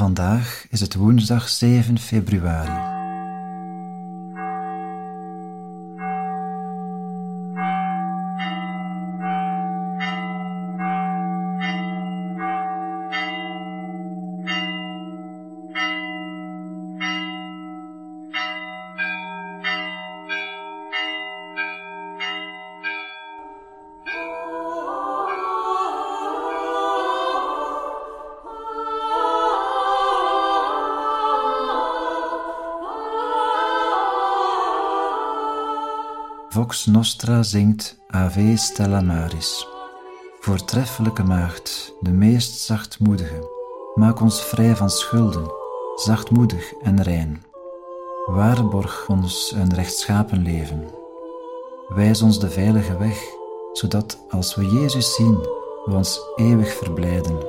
Vandaag is het woensdag 7 februari. Vox Nostra zingt Ave Stella Maris. Voortreffelijke maagd, de meest zachtmoedige, maak ons vrij van schulden, zachtmoedig en rein. Waarborg ons een rechtschapen leven. Wijs ons de veilige weg, zodat als we Jezus zien, we ons eeuwig verblijden.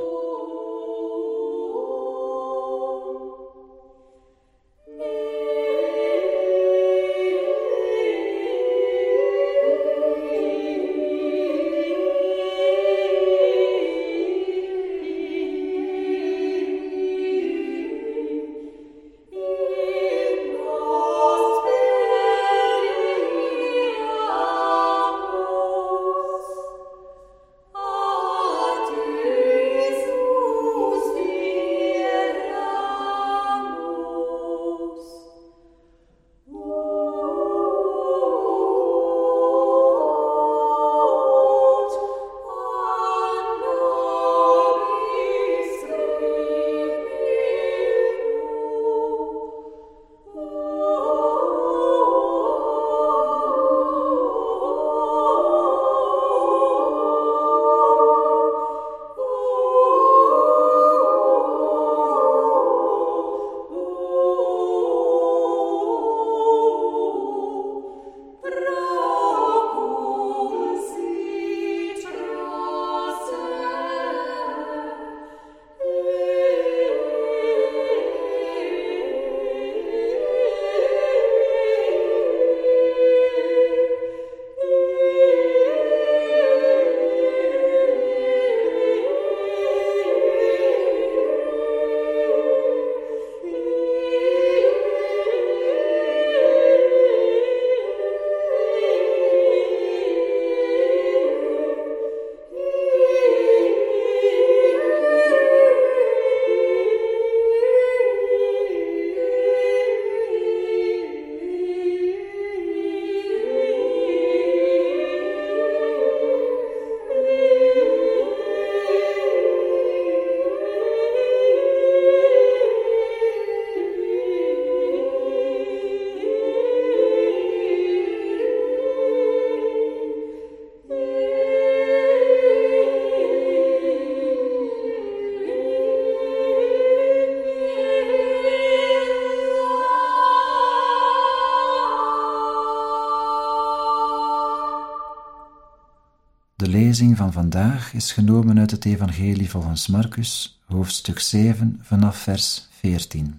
De lezing van vandaag is genomen uit het Evangelie volgens Marcus, hoofdstuk 7, vanaf vers 14.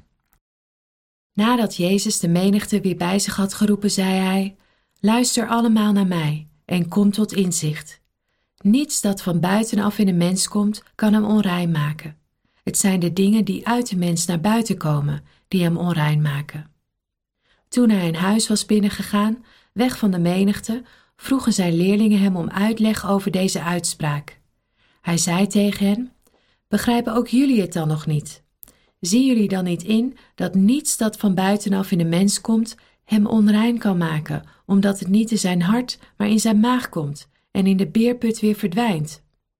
Nadat Jezus de menigte weer bij zich had geroepen, zei hij: Luister allemaal naar mij en kom tot inzicht. Niets dat van buitenaf in een mens komt, kan hem onrein maken. Het zijn de dingen die uit de mens naar buiten komen, die hem onrein maken. Toen hij een huis was binnengegaan, weg van de menigte, vroegen zijn leerlingen hem om uitleg over deze uitspraak. Hij zei tegen hen: Begrijpen ook jullie het dan nog niet? Zien jullie dan niet in dat niets dat van buitenaf in de mens komt, hem onrein kan maken, omdat het niet in zijn hart, maar in zijn maag komt en in de beerput weer verdwijnt?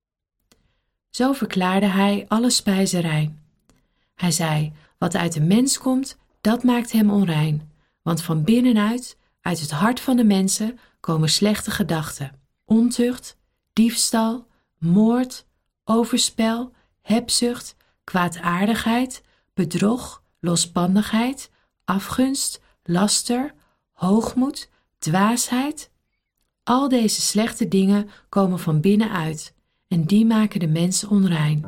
Zo verklaarde hij alle spijzen rein. Hij zei: Wat uit de mens komt, dat maakt hem onrein, want van binnenuit, uit het hart van de mensen, komen slechte gedachten, ontucht, diefstal, moord, overspel, hebzucht, kwaadaardigheid, bedrog, losbandigheid, afgunst, laster, hoogmoed, dwaasheid. Al deze slechte dingen komen van binnenuit en die maken de mens onrein.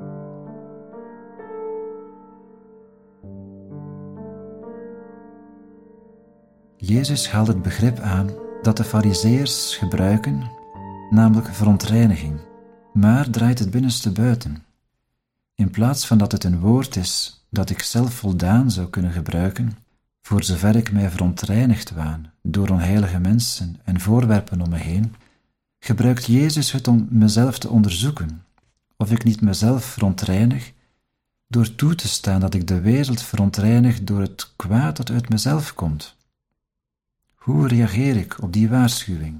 Jezus haalt het begrip aan dat de Farizeeërs gebruiken, namelijk verontreiniging, maar draait het binnenste buiten. In plaats van dat het een woord is dat ik zelf voldaan zou kunnen gebruiken, voor zover ik mij verontreinigd waan door onheilige mensen en voorwerpen om me heen, gebruikt Jezus het om mezelf te onderzoeken, of ik niet mezelf verontreinig door toe te staan dat ik de wereld verontreinig door het kwaad dat uit mezelf komt. Hoe reageer ik op die waarschuwing?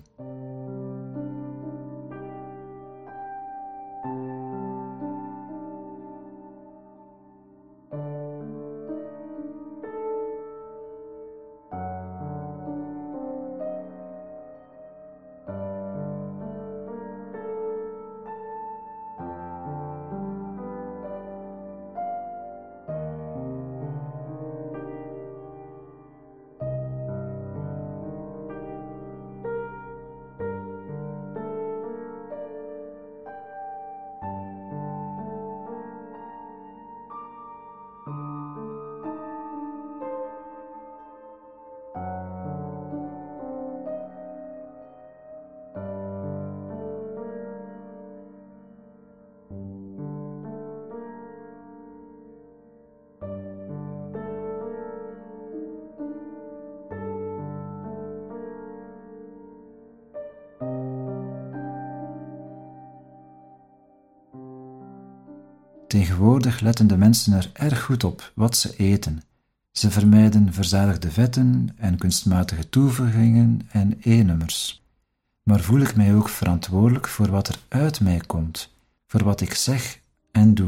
Tegenwoordig letten de mensen er erg goed op wat ze eten. Ze vermijden verzadigde vetten en kunstmatige toevoegingen en E-nummers. Maar voel ik mij ook verantwoordelijk voor wat er uit mij komt, voor wat ik zeg en doe.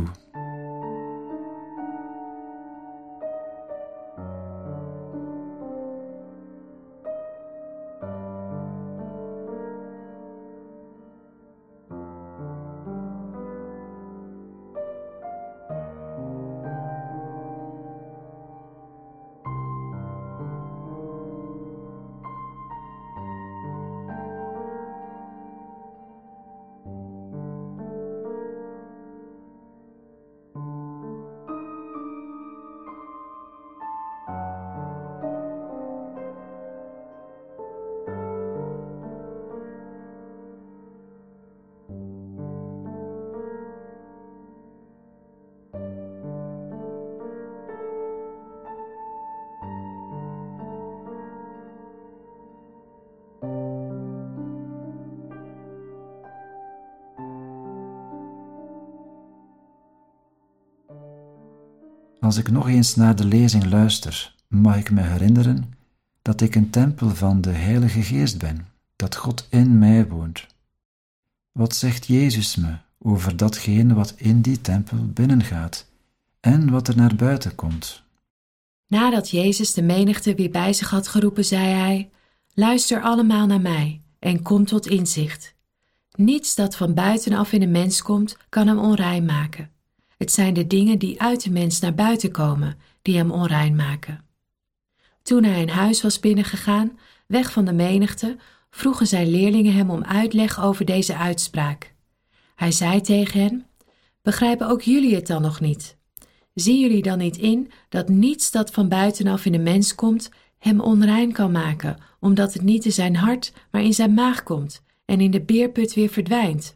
Als ik nog eens naar de lezing luister, mag ik me herinneren dat ik een tempel van de Heilige Geest ben, dat God in mij woont. Wat zegt Jezus me over datgene wat in die tempel binnengaat en wat er naar buiten komt? Nadat Jezus de menigte weer bij zich had geroepen, zei hij: Luister allemaal naar mij en kom tot inzicht. Niets dat van buitenaf in een mens komt, kan hem onrein maken. Het zijn de dingen die uit de mens naar buiten komen, die hem onrein maken. Toen hij een huis was binnengegaan, weg van de menigte, vroegen zijn leerlingen hem om uitleg over deze uitspraak. Hij zei tegen hen: Begrijpen ook jullie het dan nog niet? Zien jullie dan niet in dat niets dat van buitenaf in de mens komt, hem onrein kan maken, omdat het niet in zijn hart, maar in zijn maag komt en in de beerput weer verdwijnt?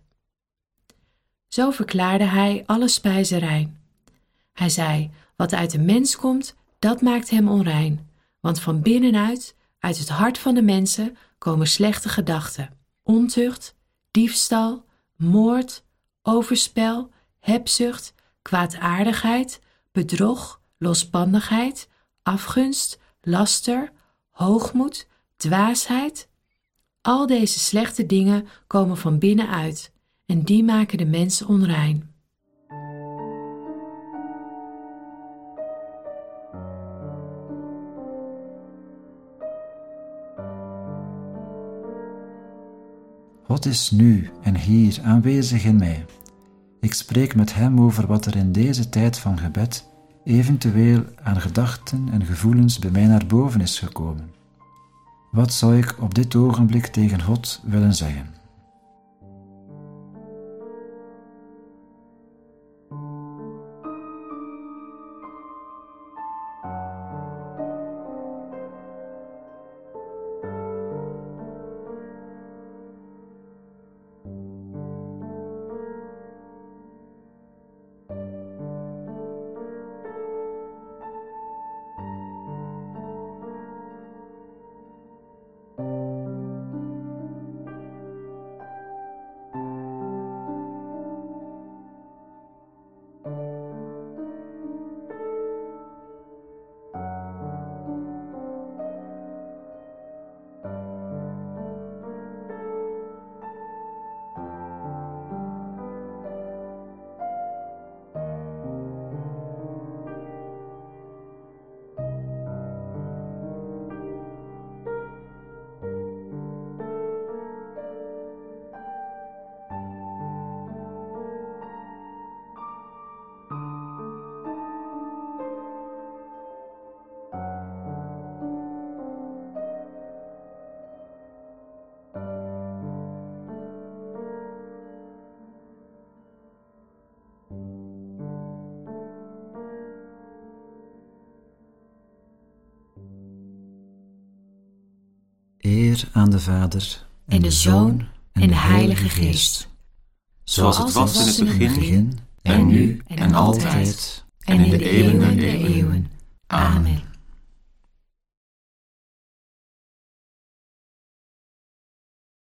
Zo verklaarde hij alle spijzen rein. Hij zei: Wat uit de mens komt, dat maakt hem onrein. Want van binnenuit, uit het hart van de mensen, komen slechte gedachten, ontucht, diefstal, moord, overspel, hebzucht, kwaadaardigheid, bedrog, losbandigheid, afgunst, laster, hoogmoed, dwaasheid. Al deze slechte dingen komen van binnenuit en die maken de mens onrein. God is nu en hier aanwezig in mij. Ik spreek met Hem over wat er in deze tijd van gebed eventueel aan gedachten en gevoelens bij mij naar boven is gekomen. Wat zou ik op dit ogenblik tegen God willen zeggen? Eer aan de Vader en de Zoon en de Heilige Geest. Zoals het was in het begin, en nu en altijd, en in de eeuwen der eeuwen. Amen.